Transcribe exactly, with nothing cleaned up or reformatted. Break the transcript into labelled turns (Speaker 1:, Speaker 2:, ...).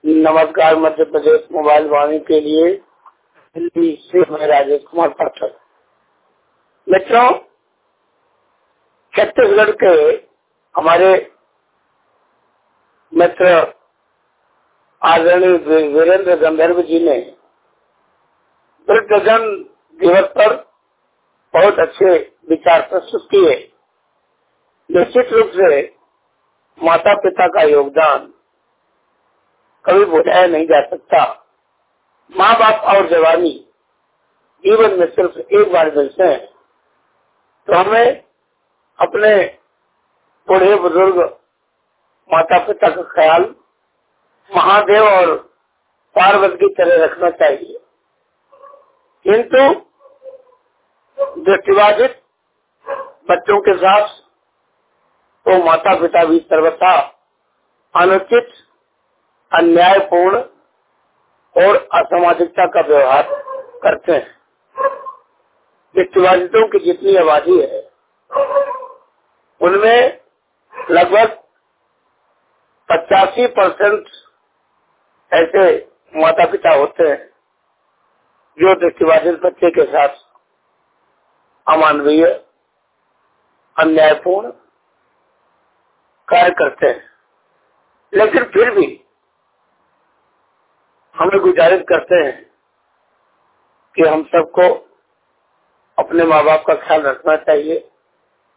Speaker 1: नमस्कार। मध्य प्रदेश मोबाइल वाणी के लिए दिल्ली से मैं राजेश कुमार पाठक। मित्रों, छत्तीसगढ़ के हमारे मित्र आदरणीय वीरेंद्र गंधर्व जी ने वृद्धजन दिवस पर बहुत अच्छे विचार प्रस्तुत किए। निश्चित रूप से माता पिता का योगदान कभी भुलाया नहीं जा सकता। माँ बाप और जवानी जीवन में सिर्फ एक बार मिलते हैं, तो हमें अपने बूढ़े बुजुर्ग माता पिता का ख्याल महादेव और पार्वती की तरह रखना चाहिए। किंतु दृष्टिबाधित बच्चों के साथ तो माता पिता भी सर्वथा अनुचित, अन्यायपूर्ण और असामाजिकता का व्यवहार करते हैं। दृष्टिबाधितों की जितनी आबादी है उनमें लगभग पचासी परसेंट ऐसे माता पिता होते हैं जो दृष्टिबाधित बच्चे के साथ अमानवीय, अन्यायपूर्ण कार्य करते हैं। लेकिन फिर भी हमें गुजारिश करते हैं कि हम सबको अपने माँ बाप का ख्याल रखना चाहिए।